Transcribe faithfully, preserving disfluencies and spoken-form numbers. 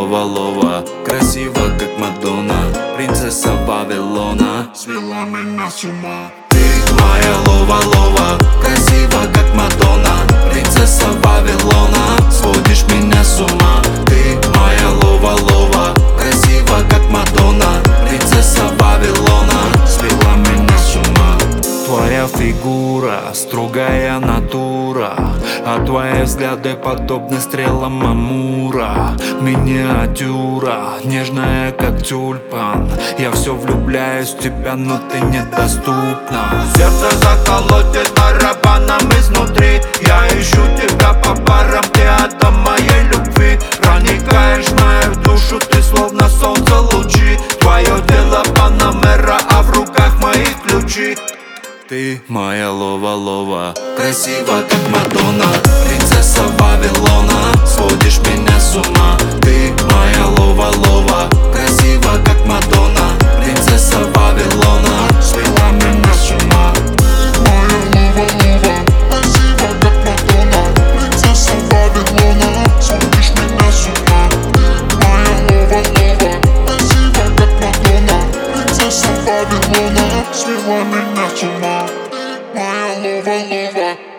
лова-лова, красива как Мадонна, принцесса Вавилона, свела меня с ума. ты моя лова-лова, красива как Мадонна, принцесса Вавилона, сводишь меня с ума. Ты моя лова-лова, красива как Мадонна, принцесса Вавилона, свела меня с ума. Твоя фигура, строгая натура, а твои взгляды подобны стрелам Амура. Миниатюра, нежная как тюльпан, я все влюбляюсь в тебя, но ты недоступна. Сердце заколотит барабаном изнутри. Я ищу тебя по парам, ты атом моей любви. Проникаешь в мою душу, ты словно солнце лучи. Твое дело Панамера, а в руках моих ключи. Ты моя лова-лова, красива как Мадонна, принцесса Вавилона, сводишь меня с ума. Ты моя лова-лова, красива как Мадонна, принцесса Вавилона, свела меня с ума. Моя лова-лова, красива как Мадонна, принцесса Вавилона, сводишь меня с ума. Моя лова-лова, красива как Мадонна, принцесса Вавилона, свела меня с ума. Моя лова-лова.